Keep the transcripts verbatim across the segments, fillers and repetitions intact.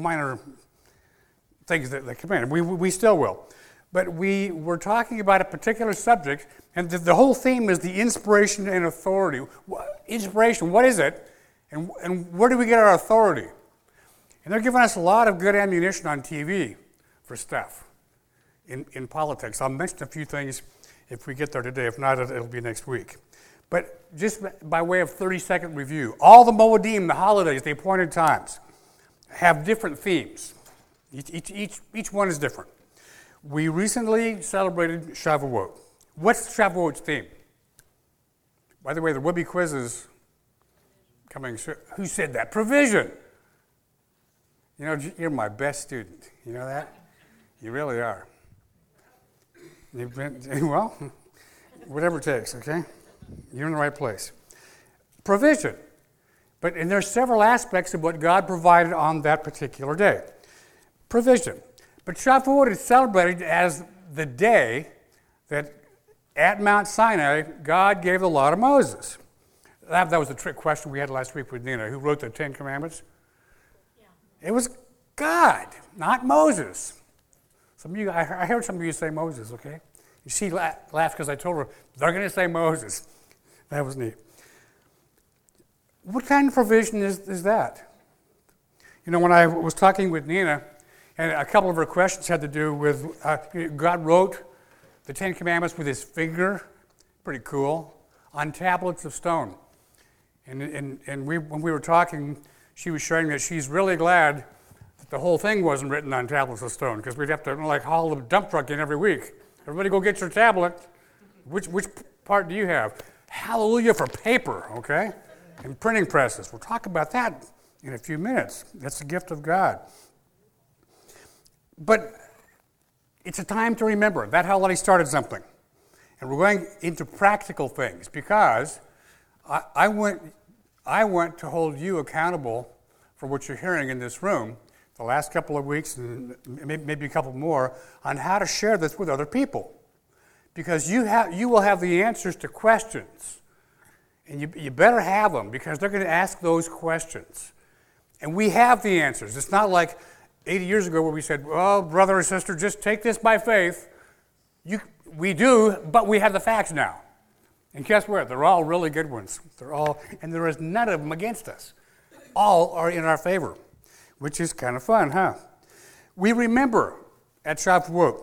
minor things that, that come in. We, we still will. But we were talking about a particular subject, and the, the whole theme is the inspiration and authority. Inspiration, what is it? And, and where do we get our authority? And they're giving us a lot of good ammunition on T V for stuff in, in politics. I'll mention a few things if we get there today. If not, it'll be next week. But just by way of thirty-second review, all the Moedim, the holidays, the appointed times, have different themes. Each, each, each, each one is different. We recently celebrated Shavuot. What's Shavuot's theme? By the way, there will be quizzes coming soon. Who said that? Provision. You know, you're my best student. You know that? You really are. You've been, well, whatever it takes, okay? You're in the right place. Provision. But and there's several aspects of what God provided on that particular day. Provision. But Shavuot is celebrated as the day that at Mount Sinai, God gave the law to Moses. That, that was the trick question we had last week with Nina. Who wrote the Ten Commandments? Yeah. It was God, not Moses. Some of you, I heard some of you say Moses, okay? She laughed because I told her, they're going to say Moses. That was neat. What kind of provision is, is that? You know, when I was talking with Nina, and a couple of her questions had to do with, uh, God wrote the Ten Commandments with his finger, pretty cool, on tablets of stone. And, and, and we, when we were talking, she was sharing that she's really glad that the whole thing wasn't written on tablets of stone, because we'd have to like haul the dump truck in every week. Everybody go get your tablet. Which, which part do you have? Hallelujah for paper, okay? And printing presses. We'll talk about that in a few minutes. That's the gift of God. But it's a time to remember. That holiday started something. And we're going into practical things because I, I went I went to hold you accountable for what you're hearing in this room the last couple of weeks and maybe a couple more on how to share this with other people. Because you have you will have the answers to questions. And you, you better have them because they're going to ask those questions. And we have the answers. It's not like eighty years ago where we said, well, brother or sister, just take this by faith. You, we do, but we have the facts now. And guess what? They're all really good ones. They're all, and there is none of them against us. All are in our favor, which is kind of fun, huh? We remember at Shavuot,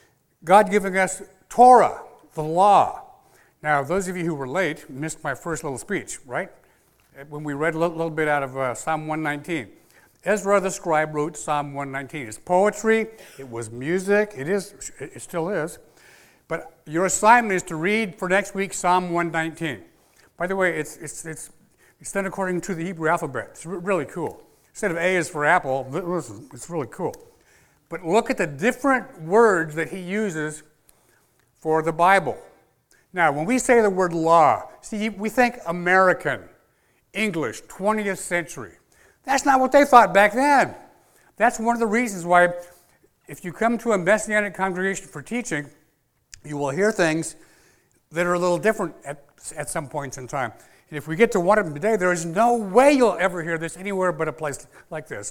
God giving us Torah, the law. Now, those of you who were late missed my first little speech, right? When we read a little, little bit out of uh, Psalm one nineteen. Ezra the scribe wrote Psalm one nineteen. It's poetry, it was music, it is, it still is. But your assignment is to read for next week Psalm one nineteen. By the way, it's it's it's it's done according to the Hebrew alphabet. It's really cool. Instead of A is for apple, it's really cool. But look at the different words that he uses for the Bible. Now, when we say the word law, see, we think American, English, twentieth century. That's not what they thought back then. That's one of the reasons why if you come to a Messianic congregation for teaching, you will hear things that are a little different at, at some points in time. And if we get to one of them today, there is no way you'll ever hear this anywhere but a place like this.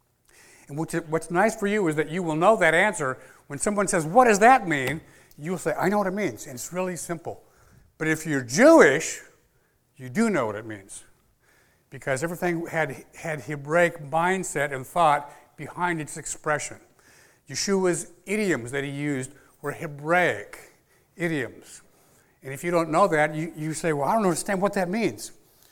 And what's, what's nice for you is that you will know that answer. When someone says, what does that mean? You'll say, I know what it means. And it's really simple. But if you're Jewish, you do know what it means. Because everything had, had Hebraic mindset and thought behind its expression. Yeshua's idioms that he used were Hebraic idioms. And if you don't know that, you, you say, well, I don't understand what that means.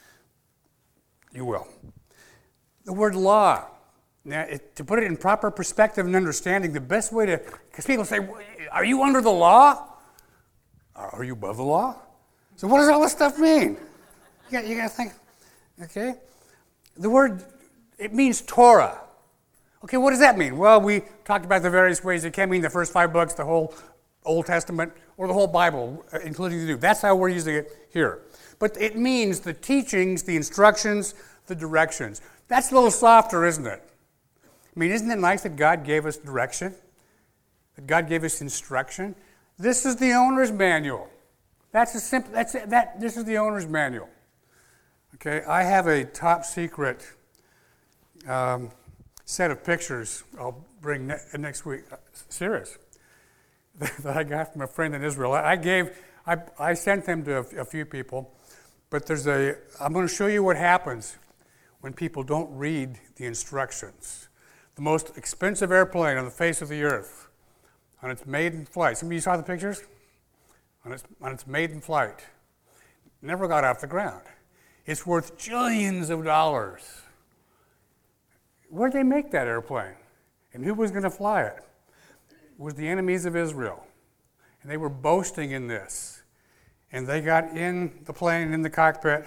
You will. The word law. Now, it, to put it in proper perspective and understanding, the best way to, because people say, are you under the law? Are you above the law? So what does all this stuff mean? You got, you got to think, okay? The word, it means Torah. Okay, what does that mean? Well, we talked about the various ways it can mean the first five books, the whole Old Testament, or the whole Bible, including the New. That's how we're using it here. But it means the teachings, the instructions, the directions. That's a little softer, isn't it? I mean, isn't it nice that God gave us direction? That God gave us instruction? This is the owner's manual. That's a simple, that's it, that, this is the owner's manual. Okay, I have a top secret um, set of pictures I'll bring ne- next week. Serious. That I got from a friend in Israel. I gave, I, I sent them to a, a few people, but there's a, I'm going to show you what happens when people don't read the instructions. The most expensive airplane on the face of the earth, on its maiden flight. Some of you saw the pictures? On its, on its maiden flight. Never got off the ground. It's worth jillions of dollars. Where'd they make that airplane? And who was going to fly it? It was the enemies of Israel. And they were boasting in this. And they got in the plane, in the cockpit,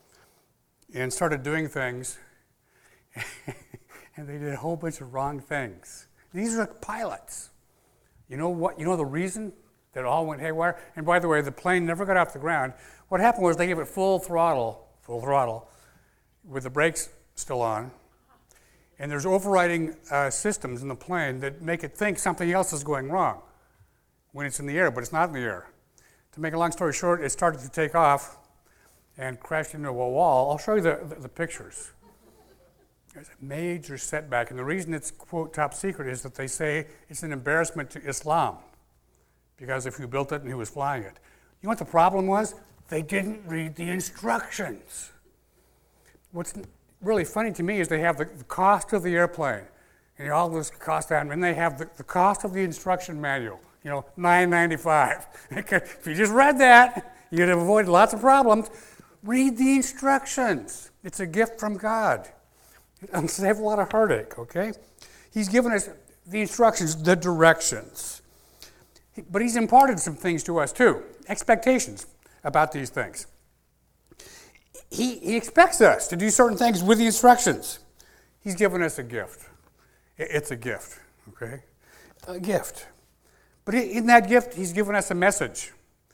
and started doing things. And they did a whole bunch of wrong things. These are pilots. You know what? You know the reason that it all went haywire? And by the way, the plane never got off the ground. What happened was they gave it full throttle, full throttle, with the brakes still on. And there's overriding uh, systems in the plane that make it think something else is going wrong when it's in the air, but it's not in the air. To make a long story short, it started to take off and crashed into a wall. I'll show you the, the, the pictures. There's a major setback, and the reason it's, quote, top secret is that they say it's an embarrassment to Islam, because of who built it and who was flying it. You know what the problem was? They didn't read the instructions. What's really funny to me is they have the, the cost of the airplane, and all this cost that, and they have the, the cost of the instruction manual, you know, nine ninety-five. If you just read that, you'd have avoided lots of problems. Read the instructions. It's a gift from God. It'll save a lot of heartache, okay? He's given us the instructions, the directions. But he's imparted some things to us too, expectations about these things. He, he expects us to do certain things with the instructions. He's given us a gift. It's a gift, okay? A gift. But in that gift, he's given us a message.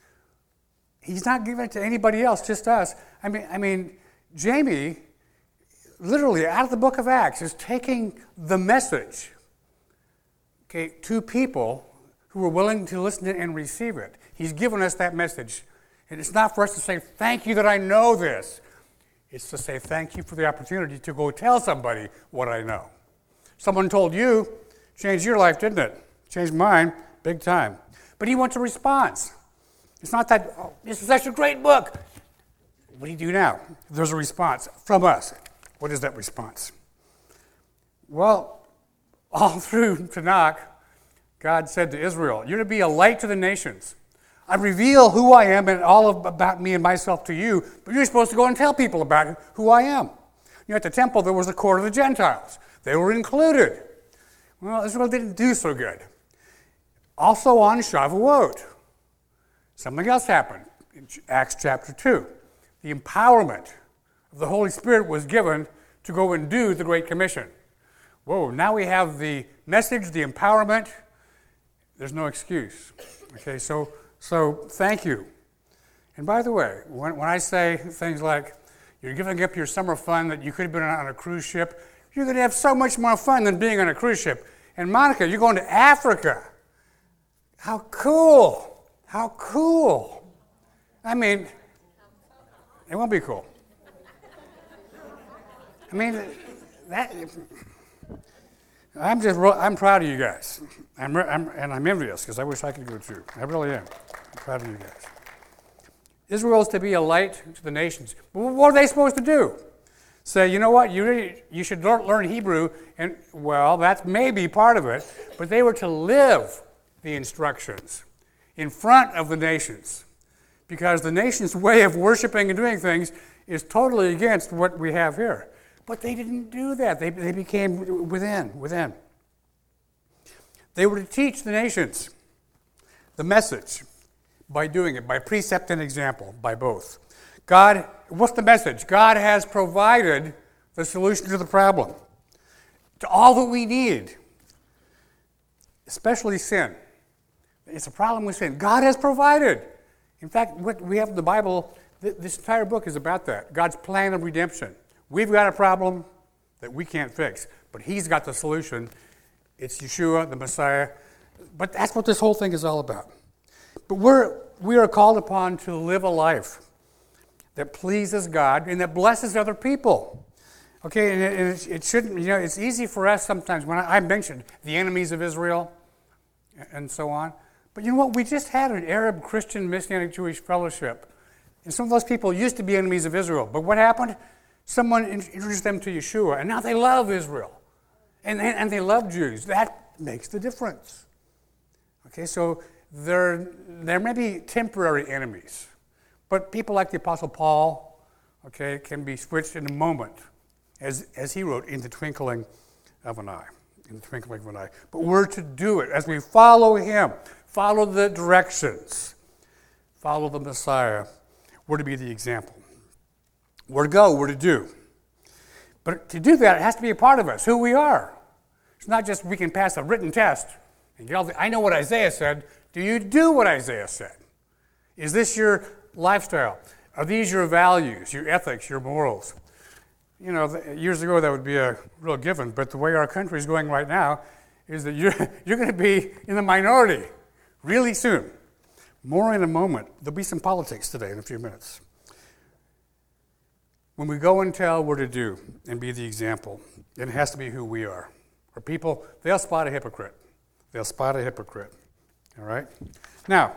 He's not giving it to anybody else, just us. I mean, I mean, Jamie, literally out of the book of Acts, is taking the message, okay, to people who are willing to listen to it and receive it. He's given us that message. And it's not for us to say, thank you that I know this. It's to say, thank you for the opportunity to go tell somebody what I know. Someone told you, changed your life, didn't it? Changed mine, big time. But he wants a response. It's not that, oh, this is such a great book. What do you do now? There's a response from us. What is that response? Well, all through Tanakh, God said to Israel, you're to be a light to the nations. I reveal who I am and all of, about me and myself to you, but you're supposed to go and tell people about who I am. You know, at the temple, there was a court of the Gentiles. They were included. Well, Israel didn't do so good. Also on Shavuot, something else happened in Acts chapter two. The empowerment of the Holy Spirit was given to go and do the Great Commission. Whoa, now we have the message, the empowerment. There's no excuse. Okay, so so thank you. And by the way, when, when I say things like, you're giving up your summer fun that you could have been on a cruise ship, you're going to have so much more fun than being on a cruise ship. And Monica, you're going to Africa. How cool. How cool. I mean, it won't be cool. I mean, that... I'm just, I'm proud of you guys. I'm, I'm, and I'm envious because I wish I could go too. I really am. I'm proud of you guys. Israel is to be a light to the nations. But what are they supposed to do? Say, you know what, you really, you should learn, learn Hebrew, and well, that's maybe part of it, but they were to live the instructions in front of the nations, because the nation's way of worshiping and doing things is totally against what we have here. But they didn't do that. They, they became within, within. They were to teach the nations the message by doing it, by precept and example, by both. God, what's the message? God has provided the solution to the problem, to all that we need, especially sin. It's a problem with sin. God has provided. In fact, what we have in the Bible, this entire book is about that, God's plan of redemption. We've got a problem that we can't fix, but he's got the solution. It's Yeshua, the Messiah. But that's what this whole thing is all about. But we're, we are called upon to live a life that pleases God and that blesses other people. Okay, and it, and it, it shouldn't, you know, it's easy for us sometimes when I, I mentioned the enemies of Israel and so on. But you know what? We just had an Arab Christian Messianic Jewish fellowship. And some of those people used to be enemies of Israel. But what happened? Someone introduced them to Yeshua, and now they love Israel. And, and, and they love Jews. That makes the difference. Okay, so there, there may be temporary enemies. But people like the Apostle Paul, okay, can be switched in a moment. As, as he wrote, in the twinkling of an eye. In the twinkling of an eye. But we're to do it as we follow him. Follow the directions. Follow the Messiah. We're to be the example. We're to go, we're to do. But to do that, it has to be a part of us, who we are. It's not just we can pass a written test and get all the, I know what Isaiah said. Do you do what Isaiah said? Is this your lifestyle? Are these your values, your ethics, your morals? You know, years ago that would be a real given, but the way our country is going right now is that you're, you're going to be in the minority really soon. More in a moment. There'll be some politics today in a few minutes. When we go and tell, we're to do and be the example. It has to be who we are. Or people, they'll spot a hypocrite. They'll spot a hypocrite. All right? Now,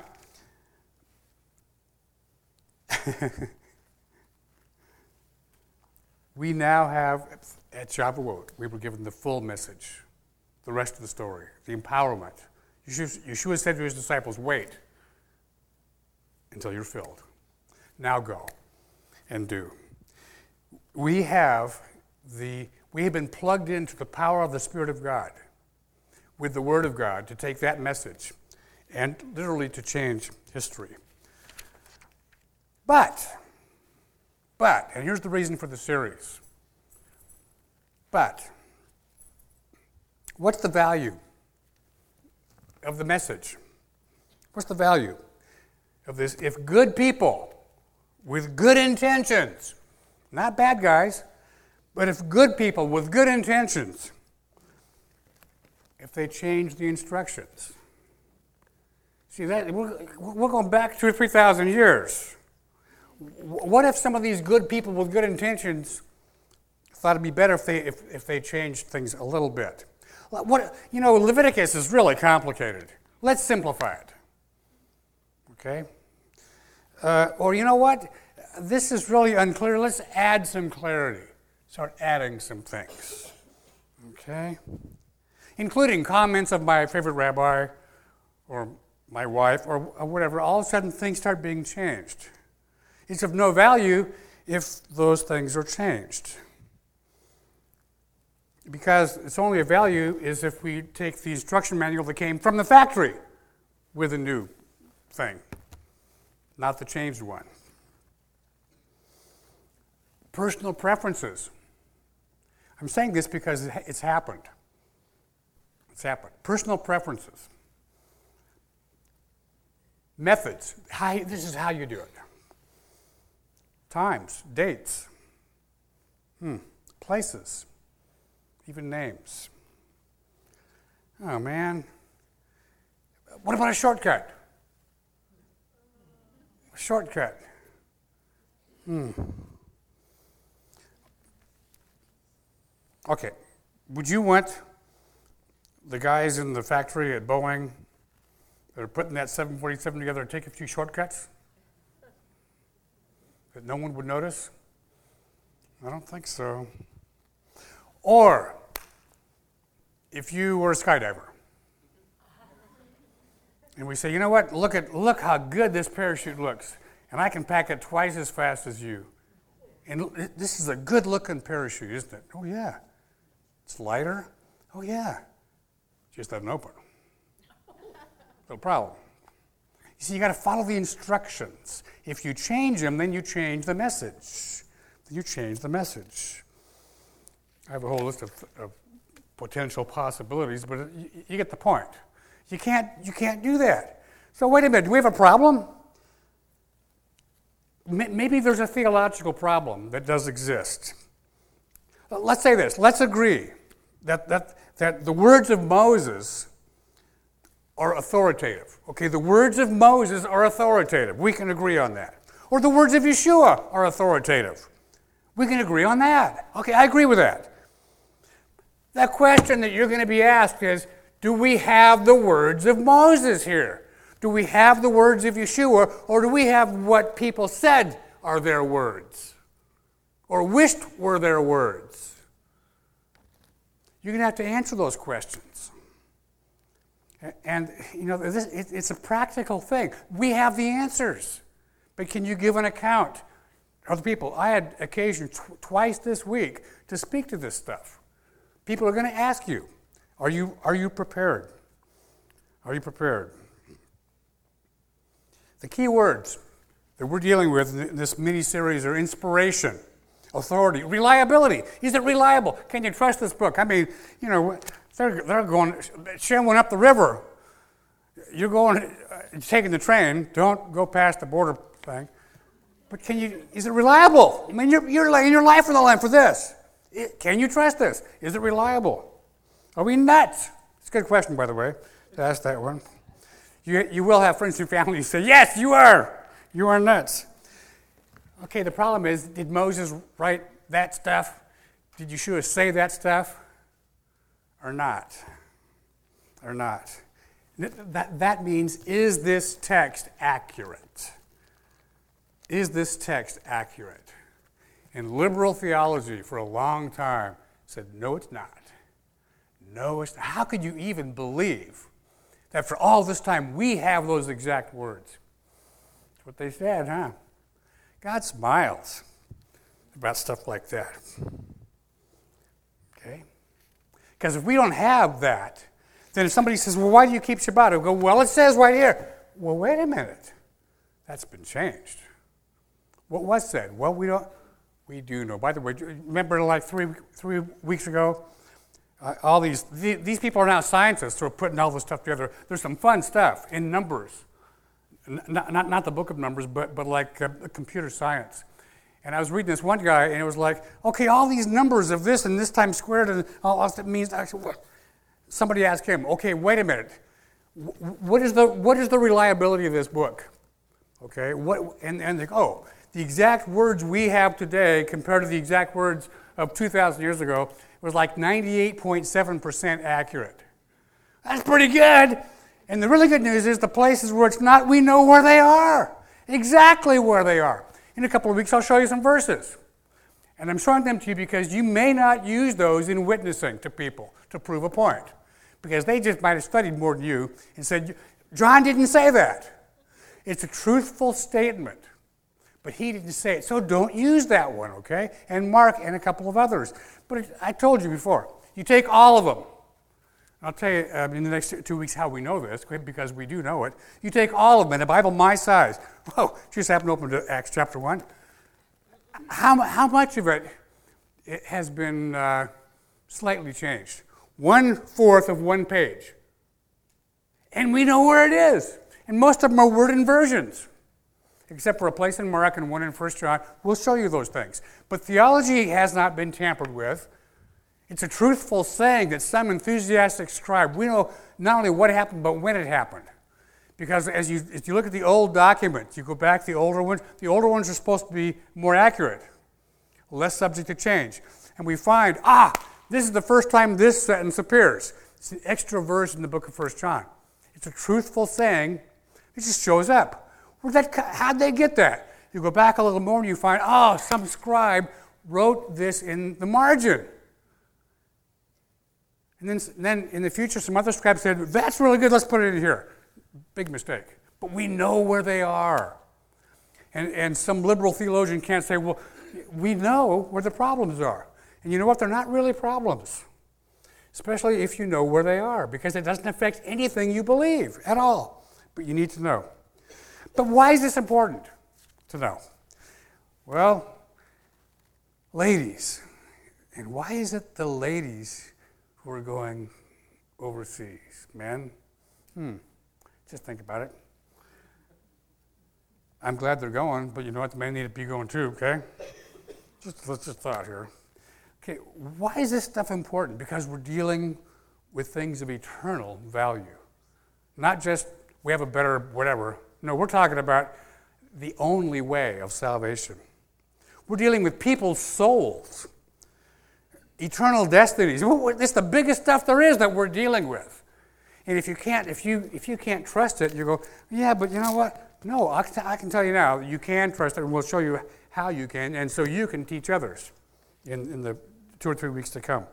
we now have, at Shavuot, we were given the full message, the rest of the story, the empowerment. Yeshua, Yeshua said to his disciples, wait until you're filled. Now go and do. We have the, we have been plugged into the power of the Spirit of God with the Word of God to take that message and literally to change history. But, but, and here's the reason for the series. But, what's the value of the message? What's the value of this? If good people with good intentions, not bad guys, but if good people with good intentions, if they change the instructions. See, that we're, we're going back two or three thousand years. What if some of these good people with good intentions thought it'd be better if they if, if they changed things a little bit? What you know, Leviticus is really complicated. Let's simplify it. Okay? Uh, or you know what? This is really unclear. Let's add some clarity. Start adding some things. Okay? Including comments of my favorite rabbi or my wife or whatever. All of a sudden, things start being changed. It's of no value if those things are changed. Because it's only of value is if we take the instruction manual that came from the factory with a new thing, not the changed one. Personal preferences. I'm saying this because it's happened. It's happened. Personal preferences. Methods. How, this is how you do it. Times, dates, hmm. places, even names. Oh, man. What about a shortcut? A shortcut. Hmm. Okay. Would you want the guys in the factory at Boeing that are putting that seven forty-seven together to take a few shortcuts that no one would notice? I don't think so. Or if you were a skydiver and we say, you know what, look at look how good this parachute looks, and I can pack it twice as fast as you. And this is a good looking parachute, isn't it? Oh yeah. It's lighter? Oh yeah. Just doesn't open. No problem. You see, you got to follow the instructions. If you change them, then you change the message. Then you change the message. I have a whole list of, of potential possibilities, but you, you get the point. You can't, you can't do that. So wait a minute, do we have a problem? Maybe there's a theological problem that does exist. Let's say this. Let's agree that, that, that the words of Moses are authoritative. Okay, the words of Moses are authoritative. We can agree on that. Or the words of Yeshua are authoritative. We can agree on that. Okay, I agree with that. The question that you're going to be asked is, do we have the words of Moses here? Do we have the words of Yeshua, or do we have what people said are their words, or wished were their words? You're going to have to answer those questions. And, you know, this, it, it's a practical thing. We have the answers, but can you give an account? Other people, I had occasion tw- twice this week to speak to this stuff. People are going to ask you, are you, are you prepared? Are you prepared? The key words that we're dealing with in this mini-series are inspiration, authority, reliability. Is it reliable? Can you trust this book? I mean, you know, they're, they're going, Shem went up the river. You're going, uh, taking the train. Don't go past the border thing. But can you, is it reliable? I mean, you're, you're laying your life on the line for this. It, can you trust this? Is it reliable? Are we nuts? It's a good question, by the way, to ask that one. You, you will have friends and family who say, yes, you are. You are nuts. Okay, the problem is, did Moses write that stuff? Did Yeshua say that stuff? Or not? Or not? That, that means, is this text accurate? Is this text accurate? And liberal theology for a long time said, no, it's not. No, it's not. How could you even believe that for all this time we have those exact words? That's what they said, huh? God smiles about stuff like that. Okay? Because if we don't have that, then if somebody says, well, why do you keep Shabbat? I go, well, it says right here. Well, wait a minute. That's been changed. What was said? Well, we don't, we do know. By the way, remember like three three weeks ago, uh, all these, the, these people are now scientists who are putting all this stuff together. There's some fun stuff in numbers. Not, not, not the book of Numbers, but, but like uh, computer science. And I was reading this one guy, and it was like, okay, all these numbers of this and this times squared, and all else it means, actually, what? Somebody asked him, okay, wait a minute. What is the, what is the reliability of this book? Okay, what, and, and they go, oh, the exact words we have today compared to the exact words of two thousand years ago was like ninety-eight point seven percent accurate. That's pretty good. And the really good news is the places where it's not, we know where they are. Exactly where they are. In a couple of weeks, I'll show you some verses. And I'm showing them to you because you may not use those in witnessing to people to prove a point. Because they just might have studied more than you and said, John didn't say that. It's a truthful statement. But he didn't say it. So don't use that one, okay? And Mark and a couple of others. But it, I told you before, you take all of them. I'll tell you uh, in the next two weeks how we know this, because we do know it. You take all of them in a Bible my size. Whoa, just happened to open to Acts chapter one. How, how much of it, it has been uh, slightly changed? One-fourth of one page. And we know where it is. And most of them are word inversions. Except for a place in Mark and one in First John. We'll show you those things. But theology has not been tampered with. It's a truthful saying that some enthusiastic scribe, we know not only what happened, but when it happened. Because as you, if you look at the old documents, you go back to the older ones, the older ones are supposed to be more accurate, less subject to change. And we find, ah, this is the first time this sentence appears. It's an extra verse in the book of First John. It's a truthful saying. It just shows up. Where'd that, how'd they get that? You go back a little more and you find, oh, some scribe wrote this in the margin. And then, then in the future, some other scribe said, that's really good, let's put it in here. Big mistake. But we know where they are. And, and some liberal theologian can't say, well, we know where the problems are. And you know what? They're not really problems. Especially if you know where they are, because it doesn't affect anything you believe at all. But you need to know. But why is this important to know? Well, ladies. And why is it the ladies who are going overseas? Men? Hmm. Just think about it. I'm glad they're going, but you know what? The men need to be going too, okay? Just, let's just thought here. Okay, why is this stuff important? Because we're dealing with things of eternal value. Not just we have a better whatever. No, we're talking about the only way of salvation. We're dealing with people's souls, eternal destinies. It's the biggest stuff there is that we're dealing with. And if you can't, if you if you can't trust it, you go, yeah, but you know what? No, I can, I can tell you now, you can trust it, and we'll show you how you can, and so you can teach others in, in the two or three weeks to come.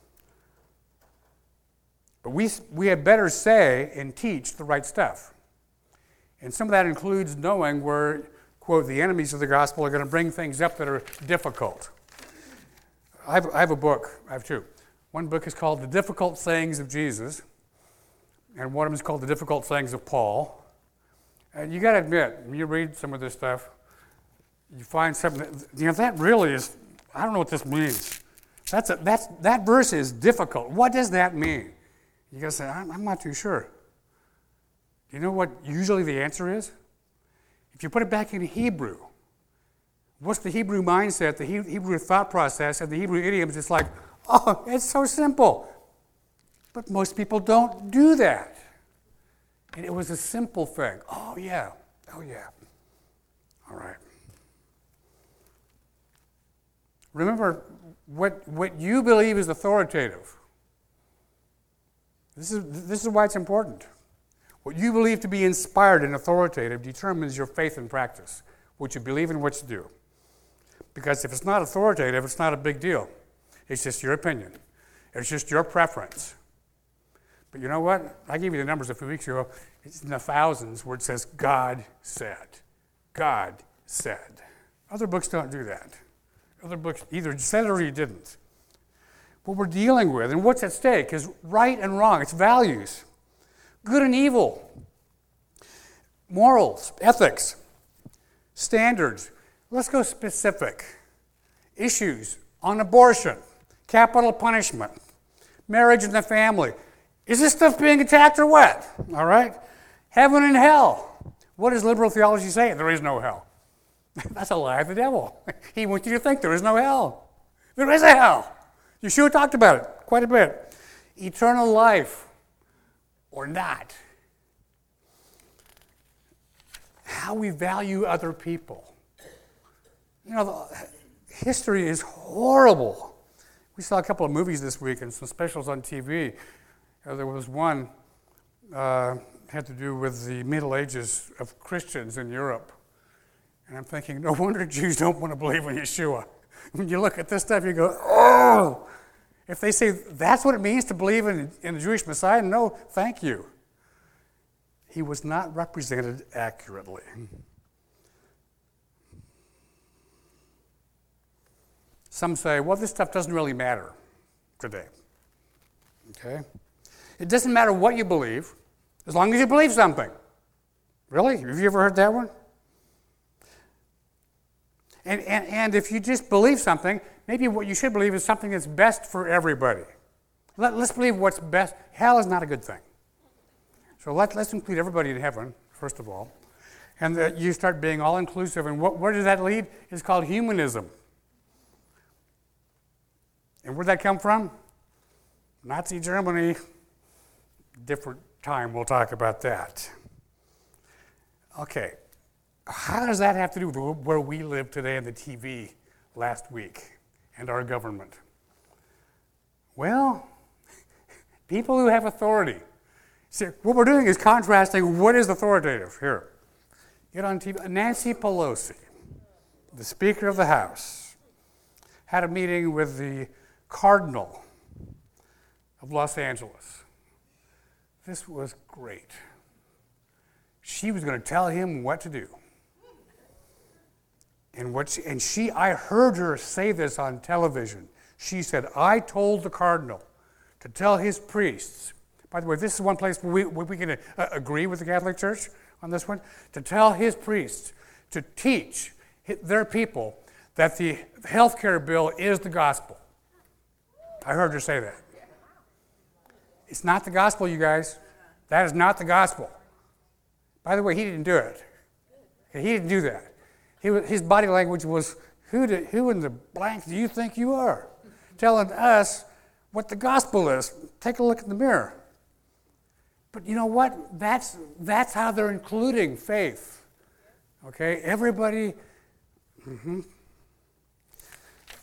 But we we had better say and teach the right stuff. And some of that includes knowing where, quote, the enemies of the gospel are going to bring things up that are difficult. I have, I have a book. I have two. One book is called The Difficult Sayings of Jesus, and one of them is called The Difficult Sayings of Paul. And you got to admit, when you read some of this stuff, you find something that, you know, that really is, I don't know what this means. That's a, that's, that verse is difficult. What does that mean? You got to say, I'm, I'm not too sure. Do you know what usually the answer is? If you put it back in Hebrew, what's the Hebrew mindset, the Hebrew thought process, and the Hebrew idioms? It's like, oh, it's so simple. But most people don't do that. And it was a simple thing. Oh, yeah. Oh, yeah. All right. Remember, what, what you believe is authoritative. This is, this is why it's important. What you believe to be inspired and authoritative determines your faith and practice, what you believe and what you do. Because if it's not authoritative, it's not a big deal. It's just your opinion. It's just your preference. But you know what? I gave you the numbers a few weeks ago. It's in the thousands where it says, God said. God said. Other books don't do that. Other books either said it or you didn't. What we're dealing with and what's at stake is right and wrong. It's values. Good and evil, morals, ethics, standards. Let's go specific. Issues on abortion, capital punishment, marriage and the family. Is this stuff being attacked or what? All right? Heaven and hell. What does liberal theology say? There is no hell. That's a lie of the devil. He wants you to think there is no hell. There is a hell. Yeshua talked about it quite a bit. Eternal life. Or not. How we value other people. You know, the, history is horrible. We saw a couple of movies this week and some specials on T V. Uh, there was one uh, had to do with the Middle Ages of Christians in Europe. And I'm thinking, no wonder Jews don't want to believe in Yeshua. When you look at this stuff, you go, oh! If they say that's what it means to believe in, in the Jewish Messiah, no, thank you. He was not represented accurately. Some say, well, this stuff doesn't really matter today. Okay? It doesn't matter what you believe, as long as you believe something. Really? Have you ever heard that one? And, and, and if you just believe something, maybe what you should believe is something that's best for everybody. Let, let's believe what's best. Hell is not a good thing. So let, let's include everybody in heaven, first of all. And that you start being all-inclusive. And what, where does that lead? It's called humanism. And where'd that come from? Nazi Germany. Different time, we'll talk about that. Okay. How does that have to do with where we live today and the T V last week and our government? Well, people who have authority. See, what we're doing is contrasting what is authoritative. Here, get on T V. Nancy Pelosi, the Speaker of the House, had a meeting with the Cardinal of Los Angeles. This was great. She was going to tell him what to do. And what she, and she, I heard her say this on television. She said, I told the cardinal to tell his priests, by the way, this is one place where we, where we can uh, agree with the Catholic Church on this one, to tell his priests to teach their people that the health care bill is the gospel. I heard her say that. It's not the gospel, you guys. That is not the gospel. By the way, he didn't do it. He didn't do that. He, his body language was, who, did, who in the blank do you think you are? Telling us what the gospel is. Take a look in the mirror. But you know what? That's, that's how they're including faith. Okay? Everybody, mm-hmm.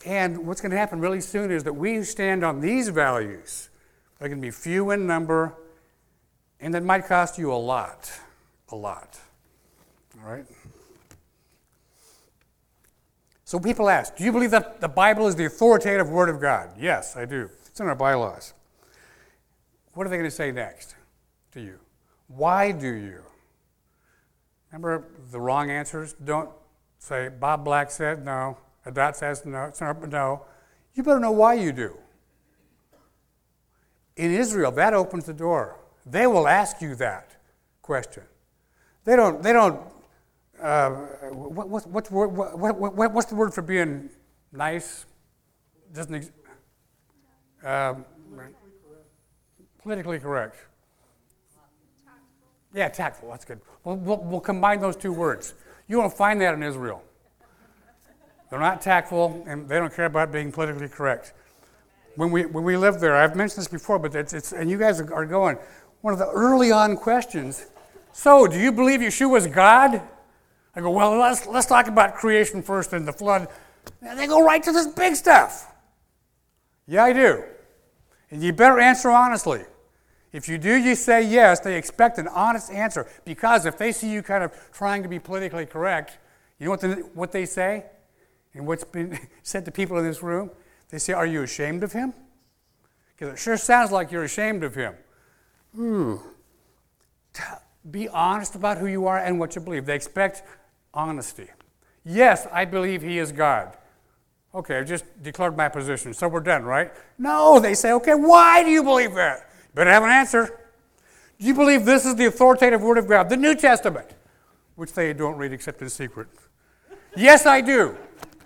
And what's going to happen really soon is that we stand on these values. They're going to be few in number, and that might cost you a lot, a lot. All right? So people ask, do you believe that the Bible is the authoritative Word of God? Yes, I do. It's in our bylaws. What are they going to say next to you? Why do you? Remember the wrong answers? Don't say, Bob Black said no, Adat says no, no. You better know why you do. In Israel, that opens the door. They will ask you that question. They don't, they don't, uh, what, what, what's, what, what, what, what's the word for being nice? Doesn't ex- um, politically correct. Yeah, tactful, that's good. We'll, we'll, we'll combine those two words. You won't find that in Israel. They're not tactful, and they don't care about being politically correct. When we when we lived there, I've mentioned this before, but it's, it's and you guys are going, one of the early on questions, so do you believe Yeshua is God? I go, well, let's let's talk about creation first and the flood. And they go right to this big stuff. Yeah, I do. And you better answer honestly. If you do, you say yes, they expect an honest answer. Because if they see you kind of trying to be politically correct, you know what, the, what they say? And what's been said to people in this room? They say, are you ashamed of him? Because it sure sounds like you're ashamed of him. Ooh. Be honest about who you are and what you believe. They expect honesty. Yes, I believe he is God. Okay, I've just declared my position, so we're done, right? No, they say, okay, why do you believe that? Better have an answer. Do you believe this is the authoritative Word of God, the New Testament, which they don't read except in secret? Yes, I do.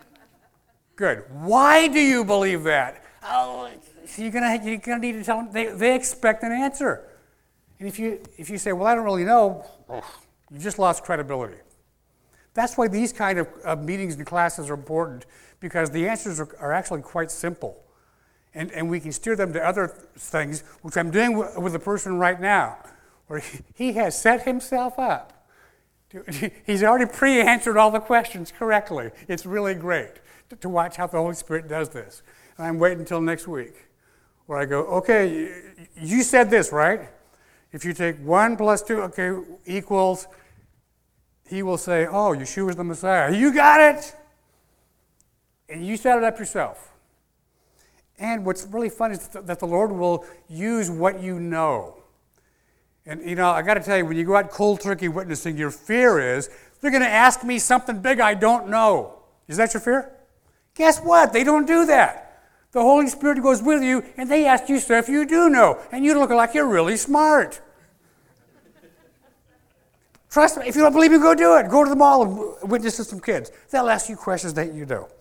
Good. Why do you believe that? Oh, so you're gonna you're gonna need to tell them. They they expect an answer. And if you if you say, well, I don't really know, you just lost credibility. That's why these kind of uh, meetings and classes are important, because the answers are, are actually quite simple. And, and we can steer them to other things, which I'm doing w- with a person right now, where he, he has set himself up. To, he's already pre-answered all the questions correctly. It's really great to, to watch how the Holy Spirit does this. And I'm waiting until next week, where I go, okay, you, you said this, right? If you take one plus two, okay, equals, he will say, oh, Yeshua is the Messiah. You got it! And you set it up yourself. And what's really fun is that the Lord will use what you know. And, you know, I got to tell you, when you go out cold turkey witnessing, your fear is, they're going to ask me something big I don't know. Is that your fear? Guess what? They don't do that. The Holy Spirit goes with you, and they ask you stuff you do know. And you look like you're really smart. Trust me, if you don't believe me, go do it. Go to the mall and witness to some kids. They'll ask you questions that you know.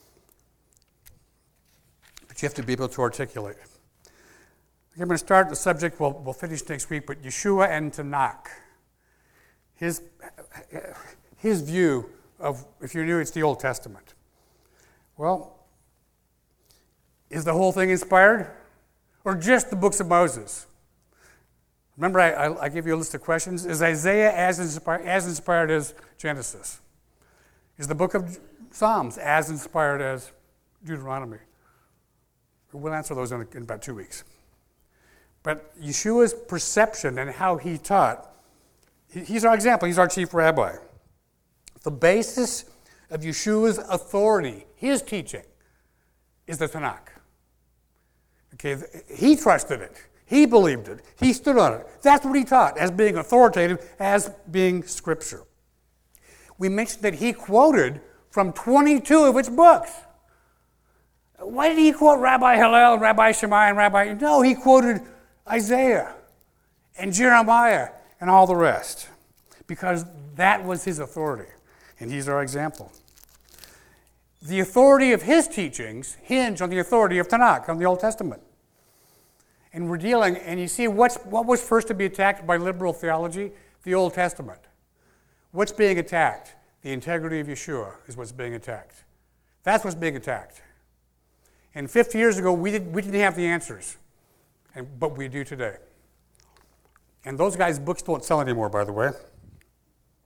But you have to be able to articulate. I'm going to start the subject, we'll, we'll finish next week, but Yeshua and Tanakh. His, his view of, if you're new, it's the Old Testament. Well, is the whole thing inspired? Or just the books of Moses? Remember, I, I, I gave you a list of questions. Is Isaiah as inspired, as inspired as Genesis? Is the book of Psalms as inspired as Deuteronomy? We'll answer those in, in about two weeks. But Yeshua's perception and how he taught, he, he's our example, he's our chief rabbi. The basis of Yeshua's authority, his teaching, is the Tanakh. Okay, he trusted it. He believed it. He stood on it. That's what he taught as being authoritative, as being Scripture. We mentioned that he quoted from twenty-two of its books. Why did he quote Rabbi Hillel, and Rabbi Shammai, and Rabbi... No, he quoted Isaiah and Jeremiah and all the rest, because that was his authority, and he's our example. The authority of his teachings hinge on the authority of Tanakh, on the Old Testament. And we're dealing, and you see, what's, what was first to be attacked by liberal theology? The Old Testament. What's being attacked? The integrity of Yeshua is what's being attacked. That's what's being attacked. And fifty years ago, we, did, we didn't have the answers, and, but we do today. And those guys' books don't sell anymore, by the way.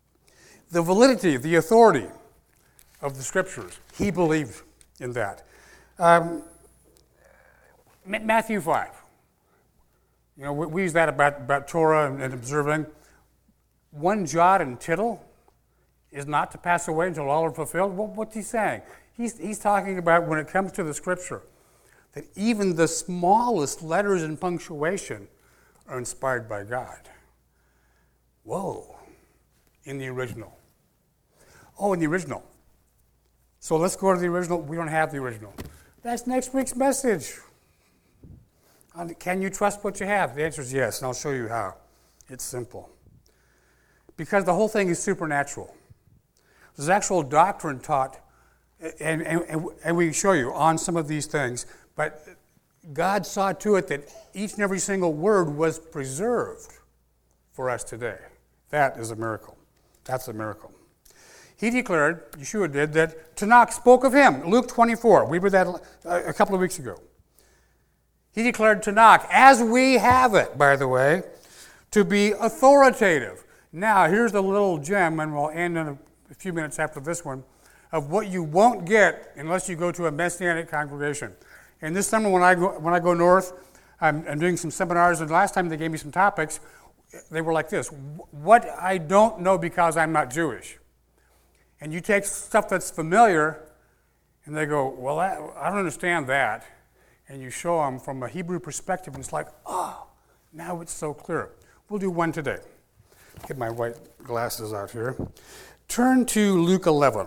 The validity, the authority of the Scriptures, he believed in that. Um, Matthew five. You know, we, we use that about, about Torah and, and observing. One jot and tittle is not to pass away until all are fulfilled. Well, what's he saying? He's, he's talking about when it comes to the Scripture, that even the smallest letters and punctuation are inspired by God. Whoa. In the original. Oh, in the original. So let's go to the original. We don't have the original. That's next week's message. Can you trust what you have? The answer is yes, and I'll show you how. It's simple. Because the whole thing is supernatural. There's actual doctrine taught, and, and, and we show you on some of these things, but God saw to it that each and every single word was preserved for us today. That is a miracle. That's a miracle. He declared, Yeshua did, that Tanakh spoke of him. Luke twenty-four. We read that a couple of weeks ago. He declared Tanakh, as we have it, by the way, to be authoritative. Now, here's a little gem, and we'll end in a, a few minutes after this one, of what you won't get unless you go to a Messianic congregation. And this summer when I go, when I go north, I'm, I'm doing some seminars, and last time they gave me some topics, they were like this: what I don't know because I'm not Jewish. And you take stuff that's familiar, and they go, well, I, I don't understand that. And you show them from a Hebrew perspective, and it's like, oh, now it's so clear. We'll do one today. Get my white glasses out here. Turn to Luke eleven.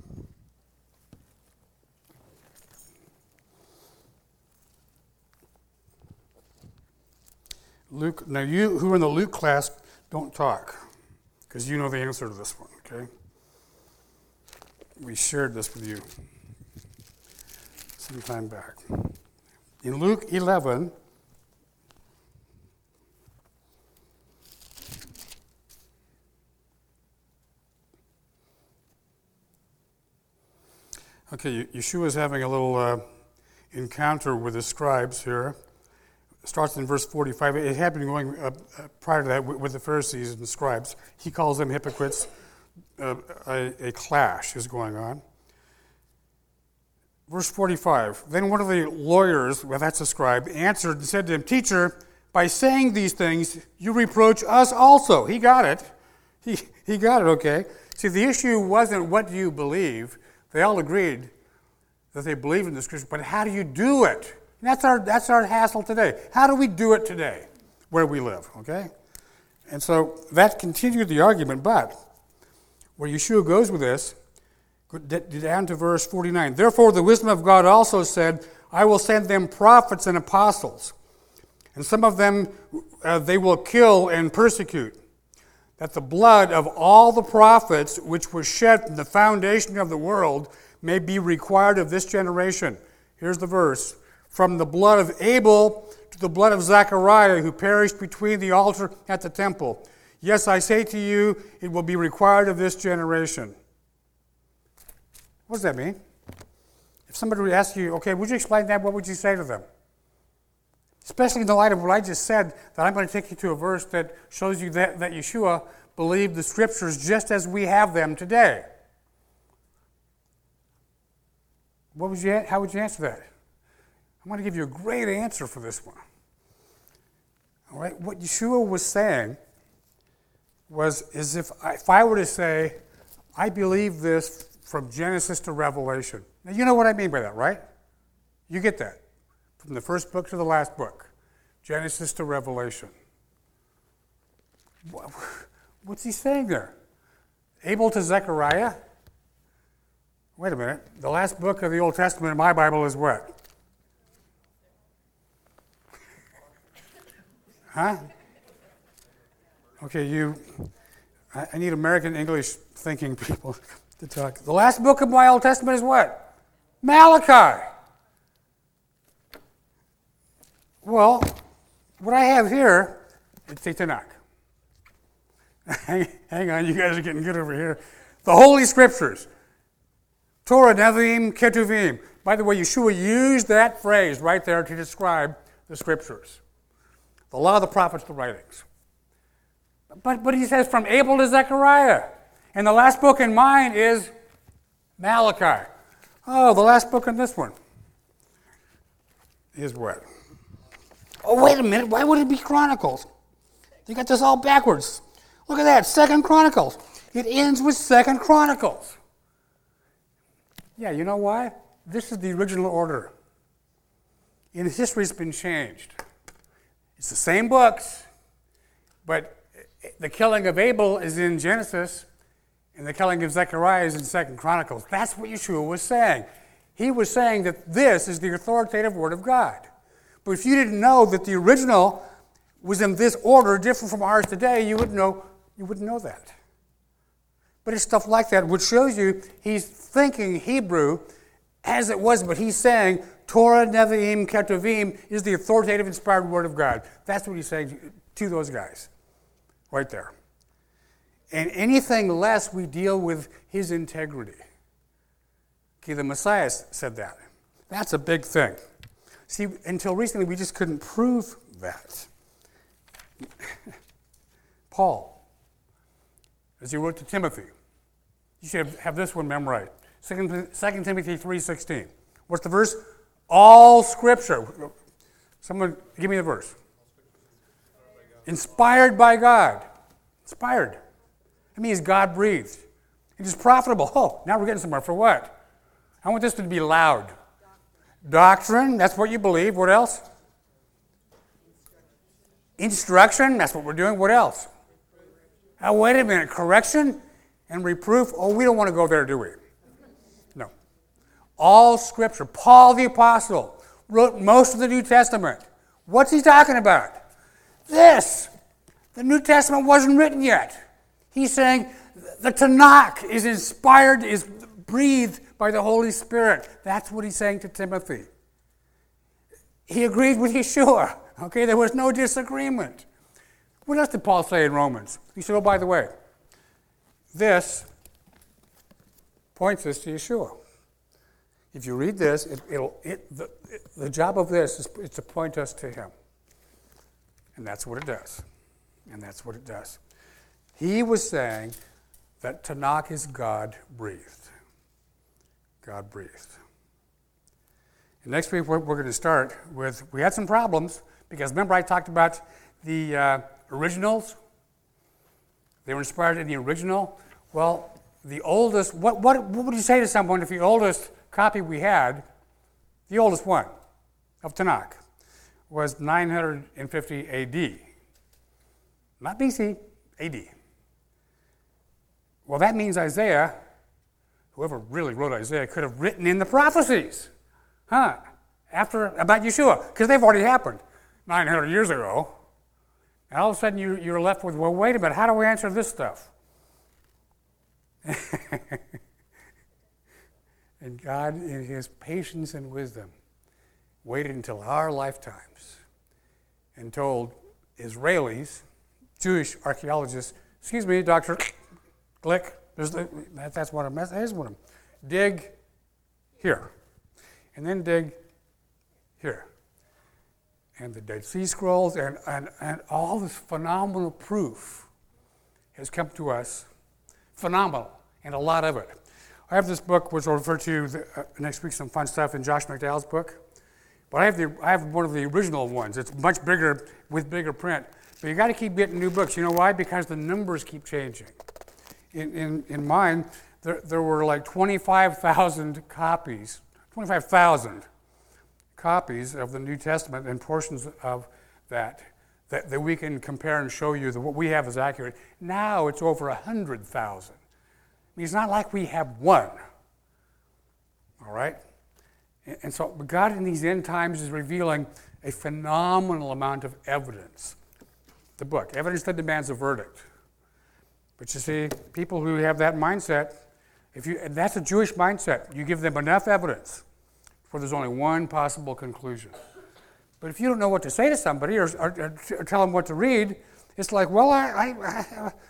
Luke, now you who are in the Luke class, don't talk, because you know the answer to this one, okay? We shared this with you some time back. In Luke eleven, okay, Yeshua is having a little uh, encounter with the scribes here. It starts in verse forty-five. It had been going uh, uh, prior to that with, with the Pharisees and the scribes. He calls them hypocrites. Uh, a, a clash is going on. Verse forty-five, then one of the lawyers, well, that's a scribe, answered and said to him, Teacher, by saying these things, you reproach us also. He got it. He, he got it, okay. See, the issue wasn't what do you believe. They all agreed that they believe in the Scripture, but how do you do it? And that's our, that's our hassle today. How do we do it today where we live, okay? And so that continued the argument, but where Yeshua goes with this, down to verse forty-nine. Therefore, the wisdom of God also said, I will send them prophets and apostles, and some of them uh, they will kill and persecute, that the blood of all the prophets which was shed from the foundation of the world may be required of this generation. Here's the verse. From the blood of Abel to the blood of Zechariah, who perished between the altar at the temple. Yes, I say to you, it will be required of this generation. What does that mean? If somebody would ask you, okay, would you explain that? What would you say to them? Especially in the light of what I just said, that I'm going to take you to a verse that shows you that, that Yeshua believed the Scriptures just as we have them today. What would you? How would you answer that? I'm going to give you a great answer for this one. All right, what Yeshua was saying was, is if I, if I were to say, I believe this from Genesis to Revelation. Now, you know what I mean by that, right? You get that. From the first book to the last book. Genesis to Revelation. What's he saying there? Abel to Zechariah? Wait a minute. The last book of the Old Testament in my Bible is what? Huh? Okay, you... I need American English thinking people to talk. The last book of my Old Testament is what? Malachi. Well, what I have here, it's the Tanakh. hang, hang on, you guys are getting good over here. The Holy Scriptures. Torah, Nevi'im, Ketuvim. By the way, Yeshua used that phrase right there to describe the Scriptures. The law, the prophets, the writings. But, but he says from Abel to Zechariah. And the last book in mine is Malachi. Oh, the last book in this one. is what? Oh, wait a minute. Why would it be Chronicles? You got this all backwards. Look at that. Second Chronicles. It ends with Second Chronicles. Yeah, you know why? This is the original order. And history's been changed. It's the same books, but the killing of Abel is in Genesis, and the killing of Zechariah is in Second Chronicles. That's what Yeshua was saying. He was saying that this is the authoritative Word of God. But if you didn't know that the original was in this order, different from ours today, you wouldn't know, you wouldn't know that. But it's stuff like that, which shows you he's thinking Hebrew as it was, but he's saying Torah, Nevi'im, Ketuvim is the authoritative, inspired Word of God. That's what he's saying to those guys, right there. And anything less, we deal with his integrity. Okay, the Messiah said that. That's a big thing. See, until recently, we just couldn't prove that. Paul, as he wrote to Timothy, you should have this one memorized. Second Timothy three sixteen. What's the verse? All Scripture. Someone, give me the verse. Inspired by God. Inspired. That means God breathed. It is profitable. Oh, now we're getting somewhere. For what? I want this to be loud. Doctrine, that's what you believe. What else? Instruction, that's what we're doing. What else? Oh, wait a minute. Correction and reproof. Oh, we don't want to go there, do we? No. All Scripture. Paul the Apostle wrote most of the New Testament. What's he talking about? This. The New Testament wasn't written yet. He's saying the Tanakh is inspired, is breathed by the Holy Spirit. That's what he's saying to Timothy. He agreed with Yeshua. Okay, there was no disagreement. What else did Paul say in Romans? He said, oh, by the way, this points us to Yeshua. If you read this, it, it'll, it, the, it, the job of this is, is to point us to him. And that's what it does. And that's what it does. He was saying that Tanakh is God-breathed. God-breathed. And next week, we're, we're going to start with, we had some problems, because remember I talked about the uh, originals? They were inspired in the original. Well, the oldest, what, what, what would you say to someone if the oldest copy we had, the oldest one of Tanakh, was nine hundred fifty A D? Not B C, A D. Well, that means Isaiah, whoever really wrote Isaiah, could have written in the prophecies, huh? After, about Yeshua, because they've already happened nine hundred years ago. And all of a sudden you, you're left with, well, wait a minute, how do we answer this stuff? And God, in his patience and wisdom, waited until our lifetimes and told Israelis, Jewish archaeologists, excuse me, Doctor Glick, there's the, that, that's one of them, that is one of them. Dig here, and then dig here. And the Dead Sea Scrolls and, and, and all this phenomenal proof has come to us. Phenomenal, and a lot of it. I have this book, which I'll refer to the, uh, next week, some fun stuff in Josh McDowell's book. But I have, the, I have one of the original ones. It's much bigger with bigger print. But you got to keep getting new books. You know why? Because the numbers keep changing. In, in, in mine, there, there were like twenty-five thousand copies, twenty-five thousand copies of the New Testament and portions of that, that, that we can compare and show you that what we have is accurate. Now it's over one hundred thousand. I mean, it's not like we have one. All right? And, and so God in these end times is revealing a phenomenal amount of evidence. The book, Evidence That Demands a Verdict. But you see, people who have that mindset, if you, and that's a Jewish mindset. You give them enough evidence where there's only one possible conclusion. But if you don't know what to say to somebody or, or, or tell them what to read, it's like, well, I, I, I...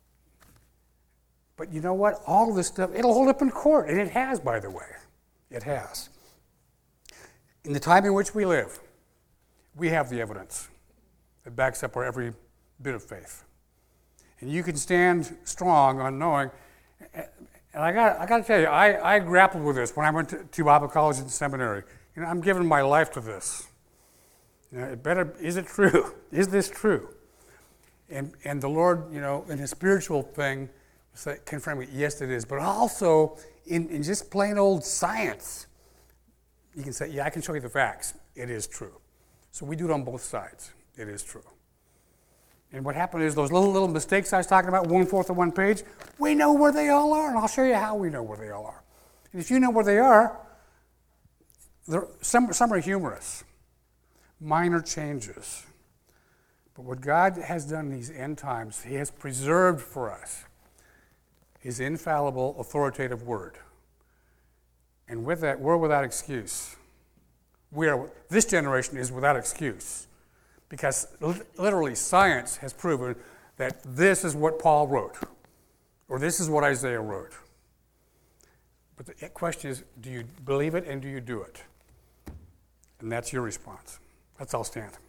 But you know what? All of this stuff, it'll hold up in court. And it has, by the way. It has. In the time in which we live, we have the evidence that backs up our every bit of faith. And you can stand strong on knowing, and I got I got to tell you, I, I grappled with this when I went to, to Bible college and seminary You know, I'm giving my life to this. You know, it better, is it true? Is this true? And and the Lord, you know, in his spiritual thing, say, confirm it, yes, it is. But also, in, in just plain old science, you can say, yeah, I can show you the facts. It is true. So we do it on both sides. It is true. And what happened is those little, little mistakes I was talking about, one-fourth of one page, we know where they all are, and I'll show you how we know where they all are. And if you know where they are, some, some are humorous, minor changes. But what God has done in these end times, he has preserved for us his infallible, authoritative word. And with that, we're without excuse. We are, this generation is without excuse. Because literally science has proven that this is what Paul wrote, or this is what Isaiah wrote. But the question is, do you believe it and do you do it? And that's your response. Let's all stand.